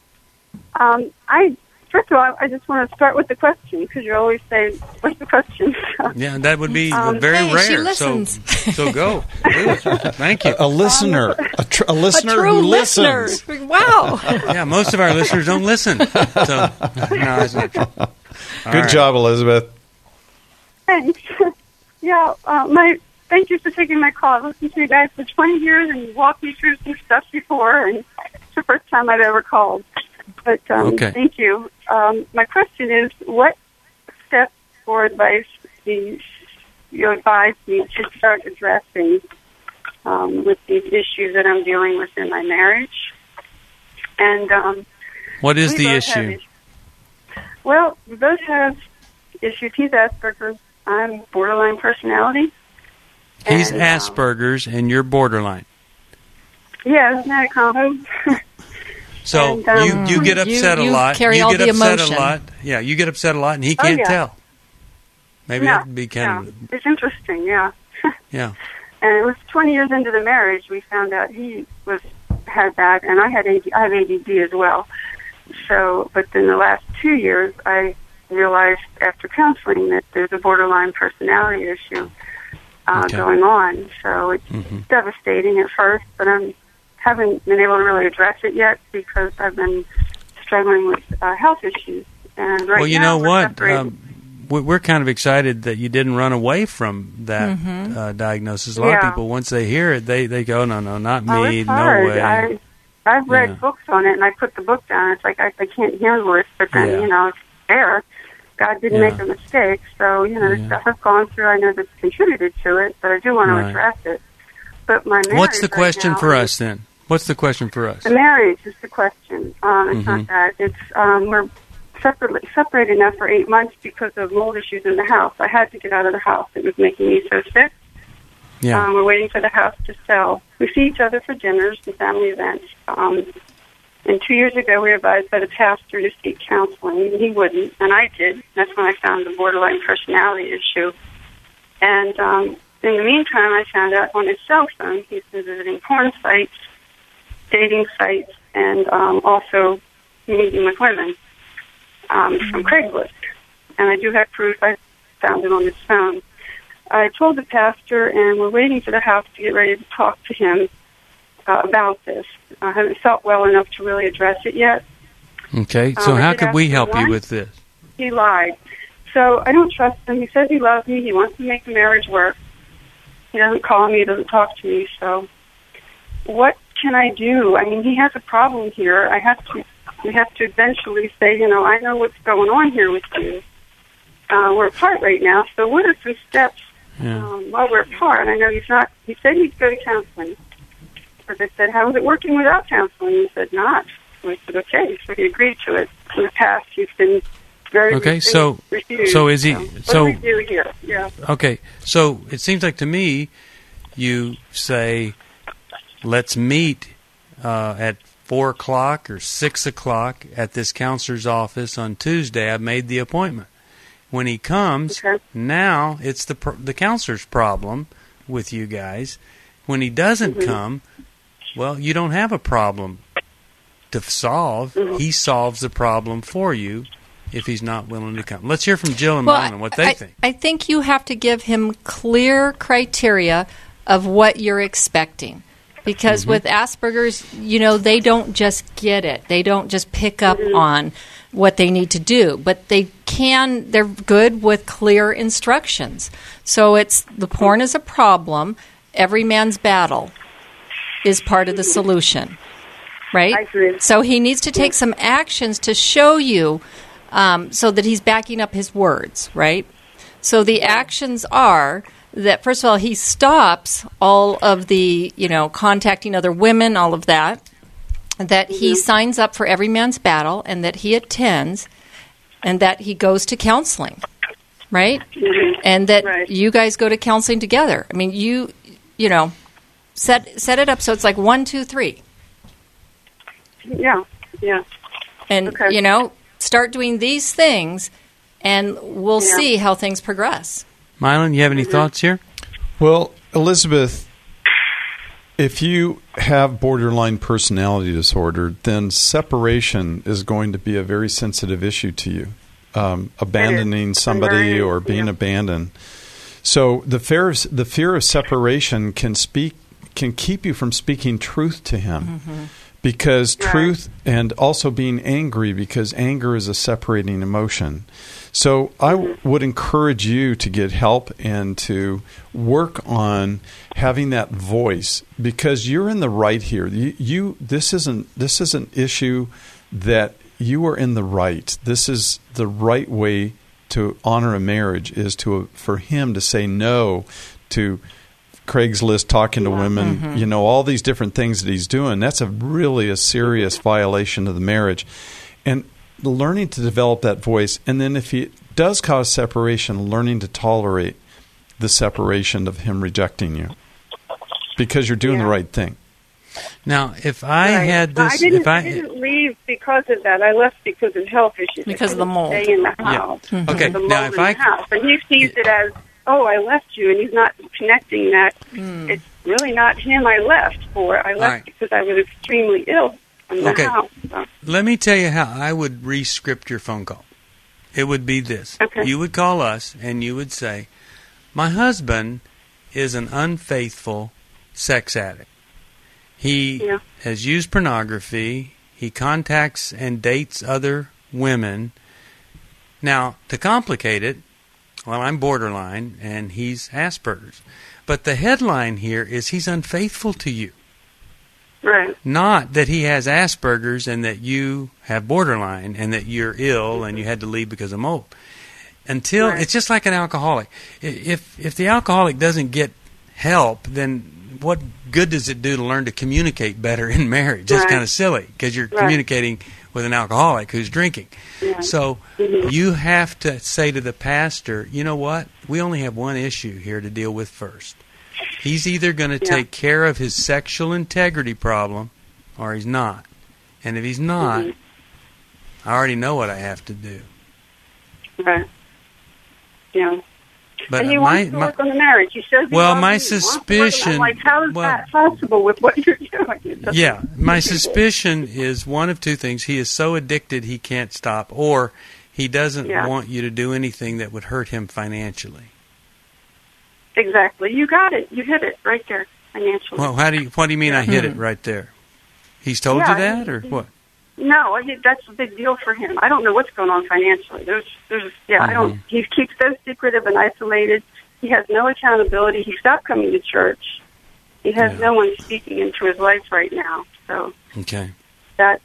S11: First of all, I just want to start with the question, because you always say, what's the question?
S2: Yeah, that would be very rare.
S4: She listens.
S2: So go. Thank you.
S3: A listener. A listener
S4: true
S3: who
S4: listener.
S3: listens.
S4: Wow.
S2: Yeah, most of our listeners don't listen. So, no, that's not true.
S3: Good job, Elizabeth.
S11: Thanks. Yeah, thank you for taking my call. I've listened to you guys for 20 years, and you walked me through some stuff before, and it's the first time I've ever called. But
S2: okay.
S11: Thank you. My question is, what steps or advice do you advise me to start addressing with these issues that I'm dealing with in my marriage? And
S2: what is the issue?
S11: Well, we both have issues. He's Asperger's. I'm borderline personality.
S2: He's
S11: Asperger's,
S2: and you're borderline.
S11: Yeah, isn't that a combo?
S2: So you get upset a lot.
S4: Carry
S2: you
S4: all
S2: get
S4: the
S2: upset
S4: emotion.
S2: a lot. Yeah, you get upset a lot, and he can't tell. Maybe that would be kind of.
S11: It's interesting. Yeah.
S2: Yeah.
S11: And it was 20 years into the marriage we found out he had that, and I have ADD as well. So, but in the last 2 years, I realized after counseling that there's a borderline personality issue going on. So it's devastating at first, but I haven't been able to really address it yet because I've been struggling with health issues. And right
S2: well, you
S11: now
S2: know what? We're kind of excited that you didn't run away from that diagnosis. A lot of people, once they hear it, they go, no, not me,
S11: it's
S2: no
S11: hard.
S2: way.
S11: I've read books on it, and I put the book down. It's like I can't handle it, but then, it's there. God didn't make a mistake, so, the stuff I've gone through, I know that's contributed to it, but I do want to address it. But my marriage
S2: What's the question for us, then? What's the question for us?
S11: The marriage is the question. It's not that. It's we're separated now for 8 months because of mold issues in the house. I had to get out of the house. It was making me so sick.
S2: Yeah.
S11: We're waiting for the house to sell. We see each other for dinners and family events. And 2 years ago, we were advised by the pastor to seek counseling, and he wouldn't, and I did. That's when I found the borderline personality issue. And in the meantime, I found out on his cell phone he's been visiting porn sites, dating sites, and also meeting with women from Craigslist. And I do have proof. I found it on his phone. I told the pastor, and we're waiting for the house to get ready to talk to him about this. I haven't felt well enough to really address it yet.
S2: Okay, so how could we help you with this?
S11: He lied. So I don't trust him. He says he loves me. He wants to make the marriage work. He doesn't call me. He doesn't talk to me. So what can I do? I mean, he has a problem here. We have to eventually say, I know what's going on here with you. We're apart right now. So what are some steps while we're apart? I know he said he'd go to counseling. But I said, how is it working without counseling? He said, not. I said, okay. So he agreed to it. In the past, he's been very refused.
S2: So is he?
S11: What do we do here? Yeah.
S2: Okay, so it seems like to me, you say, let's meet at 4 o'clock or 6 o'clock at this counselor's office on Tuesday. I've made the appointment. When he comes, now it's the counselor's problem with you guys. When he doesn't come, well, you don't have a problem to solve. He solves the problem for you if he's not willing to come. Let's hear from Jill and Mylan what they think.
S4: I think you have to give him clear criteria of what you're expecting. Because with Asperger's, they don't just get it. They don't just pick up on what they need to do. But they're good with clear instructions. So the porn is a problem. Every man's battle is part of the solution, right?
S11: I agree.
S4: So he needs to take some actions to show you so that he's backing up his words, right? So the actions are that, first of all, he stops all of the, contacting other women, all of that he signs up for Every Man's Battle and that he attends and that he goes to counseling, right? And that you guys go to counseling together. I mean, you set it up so it's like 1, 2, 3.
S11: Yeah.
S4: And, start doing these things, and we'll see how things progress.
S2: Mylan, you have any thoughts here?
S3: Well, Elizabeth, if you have borderline personality disorder, then separation is going to be a very sensitive issue to you. Abandoning somebody or being abandoned. So the fear of separation can keep you from speaking truth to him, because truth, and also being angry, because anger is a separating emotion. So I would encourage you to get help and to work on having that voice, because you're in the right here. This is an issue that you are in the right. This is the right way to honor a marriage, is for him to say no to Craigslist, talking to women, all these different things that he's doing. That's really a serious violation of the marriage. And learning to develop that voice, and then if he does cause separation, learning to tolerate the separation of him rejecting you, because you're doing the right thing.
S2: Now, if I had this...
S11: I didn't leave because of that. I left because of health issues.
S4: Because of the mold.
S11: Stay in the house.
S2: Yeah. Okay,
S11: the mold
S2: now if
S11: in the house. And he sees it as, I left you, and he's not connecting that. It's really not him I left for. I left because I was extremely ill in the house. So.
S2: Let me tell you how I would re-script your phone call. It would be this.
S11: Okay.
S2: You would call us, and you would say, my husband is an unfaithful sex addict. He has used pornography. He contacts and dates other women. Now, to complicate it, well, I'm borderline, and he's Asperger's. But the headline here is he's unfaithful to you.
S11: Right.
S2: Not that he has Asperger's and that you have borderline and that you're ill and you had to leave because of mold. It's just like an alcoholic. If the alcoholic doesn't get help, then what good does it do to learn to communicate better in marriage? It's kind of silly, because you're communicating with an alcoholic who's drinking.
S11: Yeah.
S2: So you have to say to the pastor, you know what? We only have one issue here to deal with first. He's either going to take care of his sexual integrity problem or he's not. And if he's not, I already know what I have to do.
S11: Right. Yeah.
S2: But
S11: and he wants to work on the marriage. He says
S2: my suspicion...
S11: I'm like, how is that possible with what you're doing?
S2: Yeah, my suspicion is one of two things. He is so addicted he can't stop, or he doesn't want you to do anything that would hurt him financially.
S11: Exactly. You got it. You hit it right there, financially.
S2: Well, what do you mean I hit it right there? He's told you that, or what?
S11: No, that's a big deal for him. I don't know what's going on financially. I don't. He keeps so secretive and isolated. He has no accountability. He stopped coming to church. He has no one speaking into his life right now. So
S2: okay,
S11: right.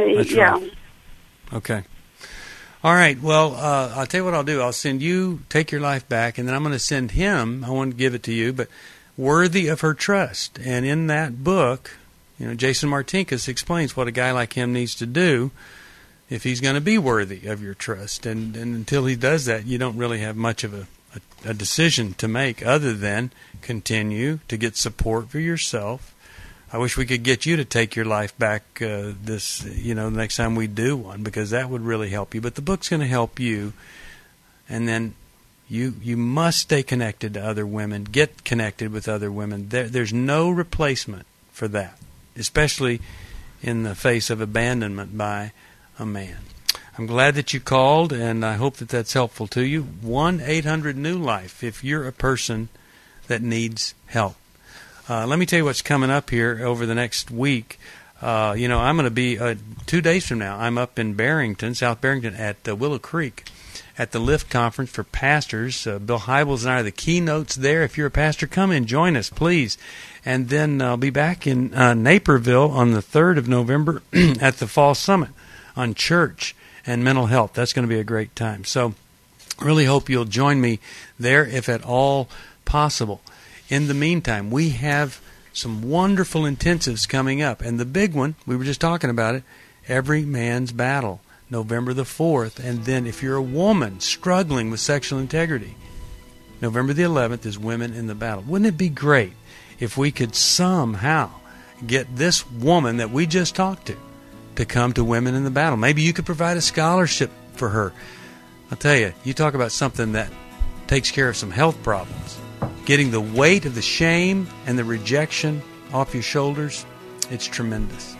S2: Okay. All right. Well, I'll tell you what I'll do. I'll send you Take Your Life Back, and then I'm going to send him. I want to give it to you, but Worthy of Her Trust. And in that book, Jason Martinkus explains what a guy like him needs to do if he's going to be worthy of your trust. And until he does that, you don't really have much of a decision to make other than continue to get support for yourself. I wish we could get you to take your life back the next time we do one, because that would really help you. But the book's going to help you, and then you must stay connected to other women. Get connected with other women. There's no replacement for that, especially in the face of abandonment by a man. I'm glad that you called, and I hope that that's helpful to you. 1-800-NEW-LIFE if you're a person that needs help. Let me tell you what's coming up here over the next week. I'm going to be 2 days from now. I'm up in Barrington, South Barrington, at Willow Creek at the Lift Conference for Pastors. Bill Hybels and I are the keynotes there. If you're a pastor, come and join us, please. And then I'll be back in Naperville on the 3rd of November at the Fall Summit on church and mental health. That's going to be a great time. So really hope you'll join me there if at all possible. In the meantime, we have some wonderful intensives coming up. And the big one, we were just talking about it, Every Man's Battle, November the 4th. And then if you're a woman struggling with sexual integrity, November the 11th is Women in the Battle. Wouldn't it be great if we could somehow get this woman that we just talked to come to Women in the Battle? Maybe you could provide a scholarship for her. I'll tell you, you talk about something that takes care of some health problems. Getting the weight of the shame and the rejection off your shoulders, it's tremendous.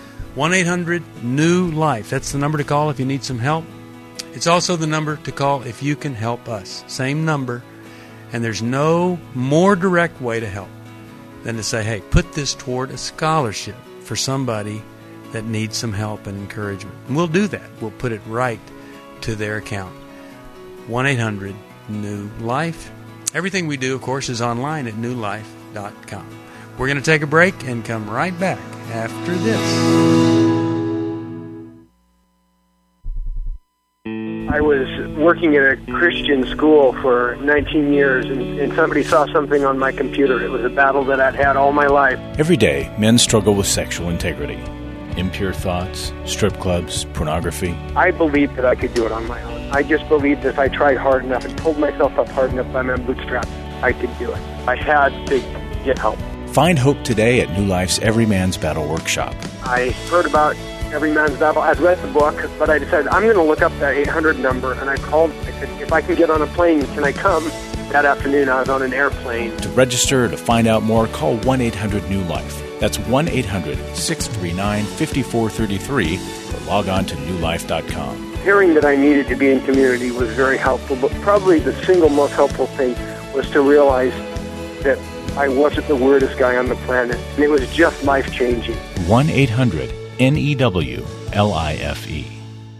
S2: 1-800-NEW-LIFE. That's the number to call if you need some help. It's also the number to call if you can help us. Same number. And there's no more direct way to help than to say, hey, put this toward a scholarship for somebody that needs some help and encouragement. And we'll do that. We'll put it right to their account. 1-800-NEW-LIFE. Everything we do, of course, is online at newlife.com. We're going to take a break and come right back after this.
S12: I was working at a Christian school for 19 years, and somebody saw something on my computer. It was a battle that I'd had all my life.
S1: Every day, men struggle with sexual integrity. Impure thoughts, strip clubs, pornography.
S12: I believed that I could do it on my own. I just believed that if I tried hard enough and pulled myself up hard enough by my bootstraps, I could do it. I had to get help.
S1: Find hope today at New Life's Every Man's Battle Workshop.
S12: I heard about Every Man's Battle. I'd read the book, but I decided I'm going to look up that 800 number, and I called. I said, if I can get on a plane, can I come? That afternoon, I was on an airplane.
S1: To register or to find out more, call 1-800-NEW-LIFE. That's 1-800-639-5433 or log on to newlife.com.
S12: Hearing that I needed to be in community was very helpful, but probably the single most helpful thing was to realize that I wasn't the weirdest guy on the planet, and it was just life-changing.
S1: 1-800-NEW-LIFE.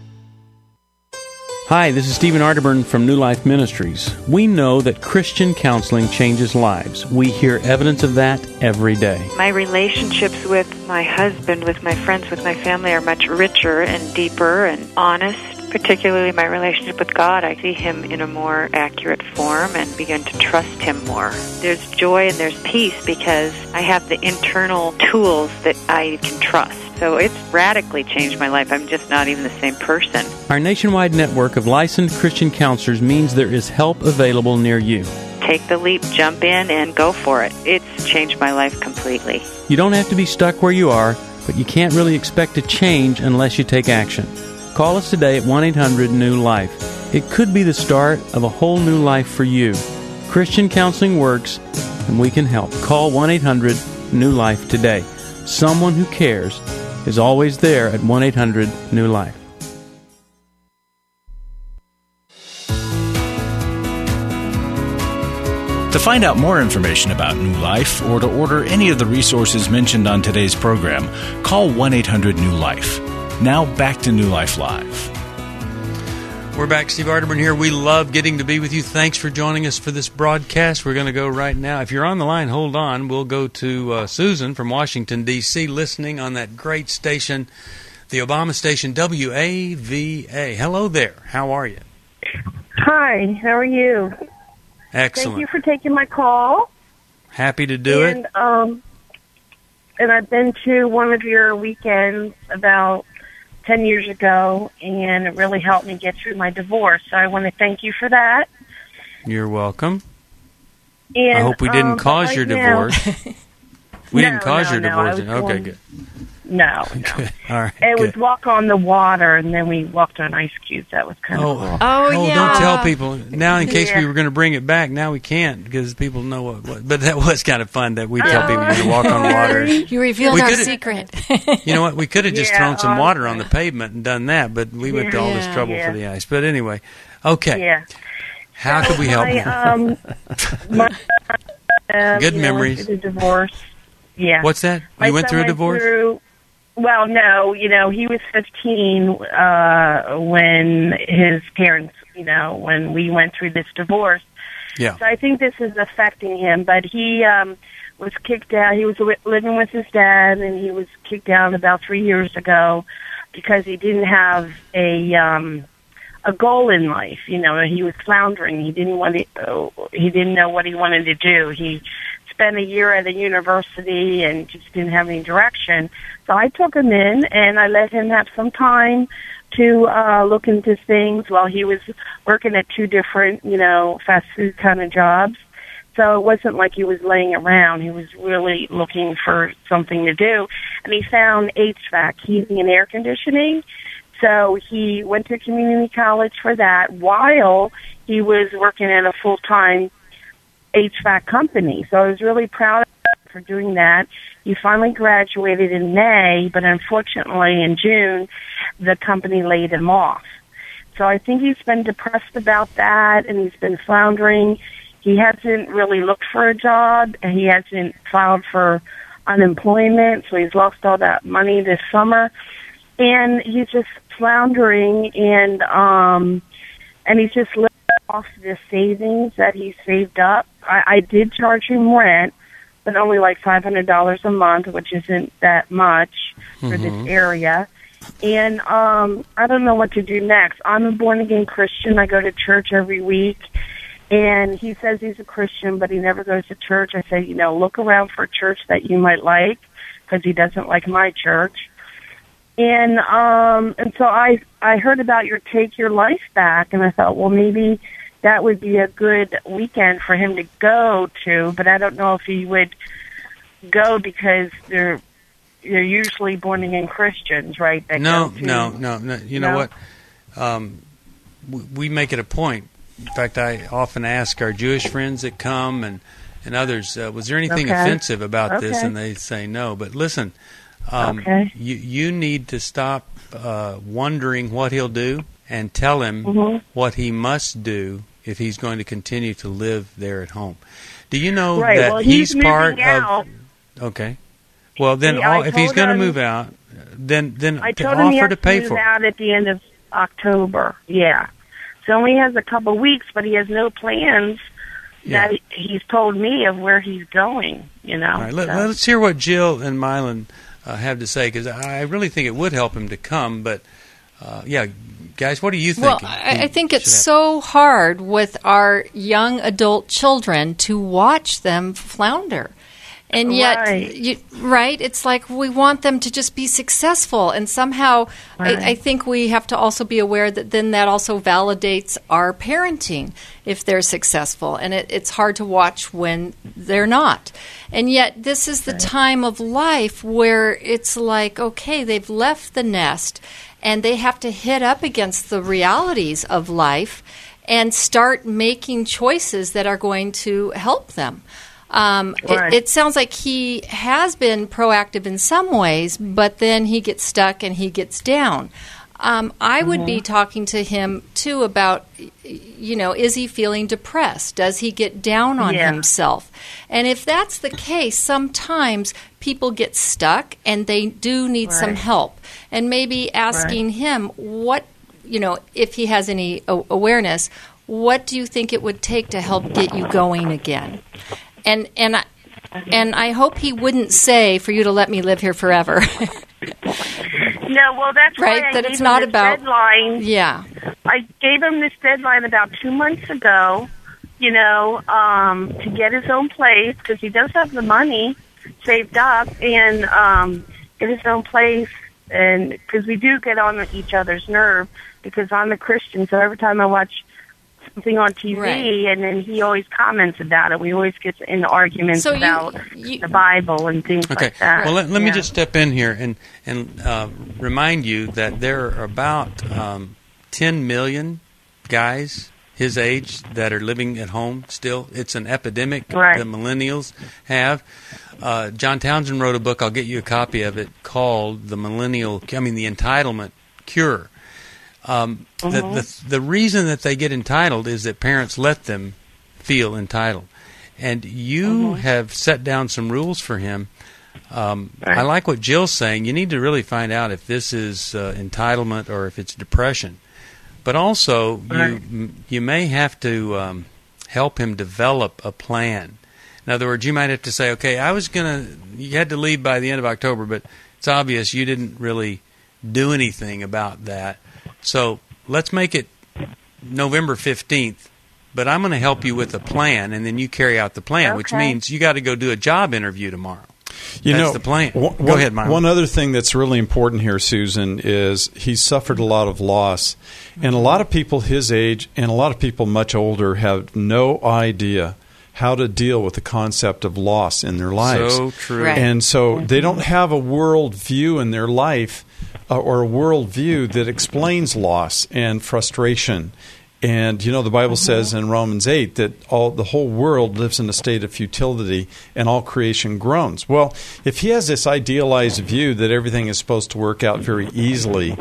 S2: Hi, this is Stephen Arterburn from New Life Ministries. We know that Christian counseling changes lives. We hear evidence of that every day.
S13: My relationships with my husband, with my friends, with my family are much richer and deeper and honest. Particularly my relationship with God, I see Him in a more accurate form and begin to trust Him more. There's joy and there's peace because I have the internal tools that I can trust. So it's radically changed my life. I'm just not even the same person.
S2: Our nationwide network of licensed Christian counselors means there is help available near you.
S13: take the leap, jump in, and go for it. It's changed my life completely.
S2: You don't have to be stuck where you are, but you can't really expect to change unless you take action. Call us today at 1-800-NEW-LIFE. It could be the start of a whole new life for you. Christian counseling works, and we can help. Call 1-800-NEW-LIFE today. Someone who cares is always there at 1-800-NEW-LIFE.
S1: To find out more information about New Life or to order any of the resources mentioned on today's program, call 1-800-NEW-LIFE. Now back to New Life Live.
S2: We're back. Steve Arterburn here. We love getting to be with you. Thanks for joining us for this broadcast. We're going to go right now. If you're on the line, hold on. We'll go to Susan from Washington, D.C., listening on that great station, the Obama station, WAVA. Hello there. How are you?
S14: Hi. How are you?
S2: Excellent.
S14: Thank you for taking my call.
S2: Happy to do it.
S14: And I've been to one of your weekends about 10 years ago, and it really helped me get through my divorce. So I want to thank you for that.
S2: You're welcome.
S14: And,
S2: I hope we didn't cause your divorce. We didn't cause your divorce. Okay, good.
S14: No.
S2: Good. All right.
S14: It was walk on the water, and then we walked on ice cubes. That was kind of cool.
S4: Oh, yeah.
S2: Don't tell people. Now, in case we were going to bring it back, now we can't because people know what. But that was kind of fun that we tell people you walk on water.
S4: You revealed our secret.
S2: You know what? We could have just thrown some water on the pavement and done that, but we went to all this trouble for the ice. But anyway, okay.
S14: Yeah.
S2: How could we help you? Good memories.
S14: Went through the divorce. Yeah.
S2: What's that? You went through a divorce?
S14: Well, no, he was 15 when his parents, when we went through this divorce.
S2: Yeah.
S14: So I think this is affecting him, but he was kicked out. He was living with his dad, and he was kicked out about 3 years ago because he didn't have a goal in life. He was floundering. He didn't know what he wanted to do. He spent a year at a university and just didn't have any direction. So I took him in, and I let him have some time to look into things while he was working at 2 different, fast food kind of jobs. So it wasn't like he was laying around. He was really looking for something to do. And he found HVAC, heating and air conditioning. So he went to community college for that while he was working at a full-time HVAC company. So I was really proud of him for doing that. He finally graduated in May, but unfortunately in June, the company laid him off. So I think he's been depressed about that, and he's been floundering. He hasn't really looked for a job, and he hasn't filed for unemployment, so he's lost all that money this summer. And he's just floundering, and he's just living off the savings that he saved up. I did charge him rent, but only like $500 a month, which isn't that much for this area. And I don't know what to do next. I'm a born-again Christian. I go to church every week. And he says he's a Christian, but he never goes to church. I say, look around for a church that you might like, because he doesn't like my church. And so I heard about your Take Your Life Back, and I thought, well, maybe that would be a good weekend for him to go to, but I don't know if he would go because they're usually born-again Christians, right?
S2: No. You know what? We make it a point. In fact, I often ask our Jewish friends that come and others, was there anything offensive about this? And they say no. But listen, you need to stop wondering what he'll do and tell him what he must do if he's going to continue to live there at home. Do you know that he's part of... Okay. Well, then, if he's going to move out, then
S14: I told him
S2: offer to pay for it.
S14: Move out at the end of October. Yeah. So only has a couple weeks, but he has no plans that he's told me of where he's going. All right.
S2: Let's hear what Jill and Mylon have to say, because I really think it would help him to come. But guys, what do you think?
S4: Well, I think it's so hard with our young adult children to watch them flounder. And yet, it's like we want them to just be successful. And somehow, I think we have to also be aware that then that also validates our parenting if they're successful. And it's hard to watch when they're not. And yet, this is the time of life where it's like, okay, they've left the nest and they have to hit up against the realities of life and start making choices that are going to help them. It sounds like he has been proactive in some ways, but then he gets stuck and he gets down. I would be talking to him, too, about, is he feeling depressed? Does he get down on himself? And if that's the case, sometimes people get stuck and they do need some help. And maybe asking him what, if he has any awareness, what do you think it would take to help get you going again? And I hope he wouldn't say for you to let me live here forever.
S14: No, well, that's
S4: right.
S14: Why
S4: that
S14: I
S4: it's
S14: gave
S4: not
S14: him
S4: about
S14: deadline.
S4: Yeah,
S14: I gave him this deadline about 2 months ago. To get his own place because he does have the money saved up and get his own place. And because we do get on each other's nerve because I'm a Christian, so every time I watch something on TV, and then he always comments about it. We always get into arguments about the Bible and things like that.
S2: Well, let me just step in here and remind you that there are about 10 million guys his age that are living at home still. It's an epidemic that millennials have. John Townsend wrote a book, I'll get you a copy of it, called The Entitlement Cure. The reason that they get entitled is that parents let them feel entitled. And you have set down some rules for him. I like what Jill's saying. You need to really find out if this is entitlement or if it's depression. But also, you may have to help him develop a plan. In other words, you might have to say, okay, you had to leave by the end of October, but it's obvious you didn't really do anything about that. So let's make it November 15th, but I'm going to help you with a plan, and then you carry out the plan, which means you got to go do a job interview tomorrow. That's the plan. Go ahead, Myron.
S3: One other thing that's really important here, Susan, is he's suffered a lot of loss. And a lot of people his age and a lot of people much older have no idea how to deal with the concept of loss in their lives.
S2: So true.
S3: And so they don't have a world view in their life or a world view that explains loss and frustration. And, the Bible says in Romans 8 that the whole world lives in a state of futility and all creation groans. Well, if he has this idealized view that everything is supposed to work out very easily,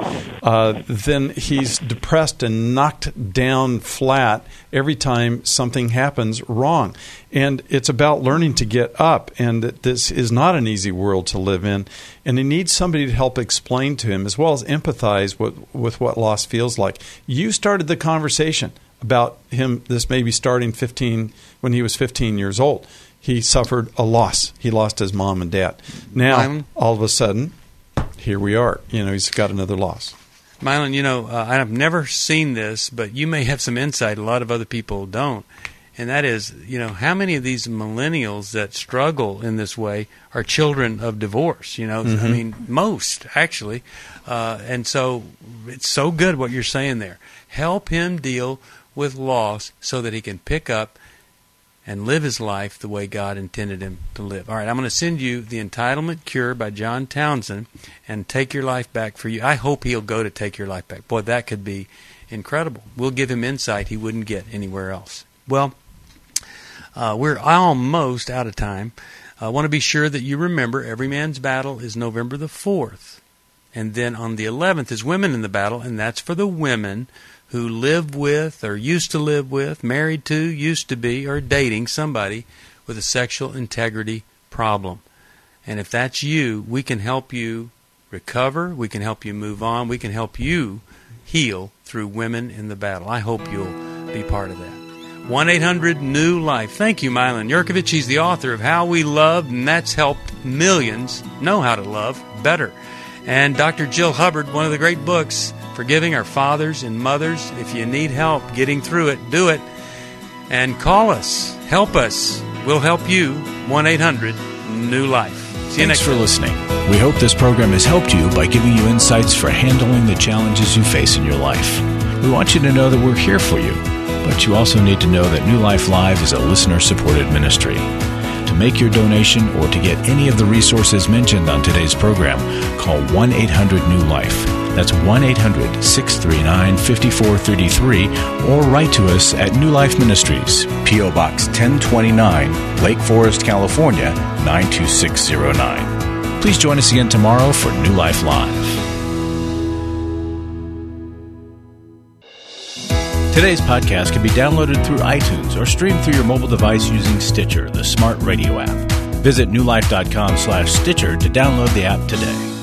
S3: then he's depressed and knocked down flat every time something happens wrong. And it's about learning to get up, and that this is not an easy world to live in. And he needs somebody to help explain to him, as well as empathize with what loss feels like. You started the conversation about him, this maybe starting when he was 15 years old. He suffered a loss. He lost his mom and dad. Now, all of a sudden, here we are. He's got another loss.
S2: Mylan, I've never seen this, but you may have some insight. A lot of other people don't. And that is, how many of these millennials that struggle in this way are children of divorce? Most, actually. And so it's so good what you're saying there. Help him deal with loss so that he can pick up and live his life the way God intended him to live. All right, I'm going to send you The Entitlement Cure by John Townsend and Take Your Life Back for you. I hope he'll go to Take Your Life Back. Boy, that could be incredible. We'll give him insight he wouldn't get anywhere else. Well, we're almost out of time. I want to be sure that you remember Every Man's Battle is November the 4th. And then on the 11th is Women in the Battle, and that's for the women who live with or used to live with, married to, used to be, or dating somebody with a sexual integrity problem. And if that's you, we can help you recover, we can help you move on, we can help you heal through Women in the Battle. I hope you'll be part of that. 1-800-NEW-LIFE. Thank you, Mylan Yurkovich. He's the author of How We Love, and that's helped millions know how to love better. And Dr. Jill Hubbard, one of the great books, Forgiving Our Fathers and Mothers. If you need help getting through it, do it. And call us. Help us. We'll help you. 1-800-NEW-LIFE. New Life. See you
S1: Thanks
S2: next
S1: for
S2: time.
S1: listening. We hope this program has helped you by giving you insights for handling the challenges you face in your life. We want you to know that we're here for you, but you also need to know that New Life Live is a listener-supported ministry. To make your donation or to get any of the resources mentioned on today's program, call 1-800-NEW-LIFE. That's 1-800-639-5433, or write to us at New Life Ministries, P.O. Box 1029, Lake Forest, California, 92609. Please join us again tomorrow for New Life Live. Today's podcast can be downloaded through iTunes or streamed through your mobile device using Stitcher, the smart radio app. Visit newlife.com/Stitcher to download the app today.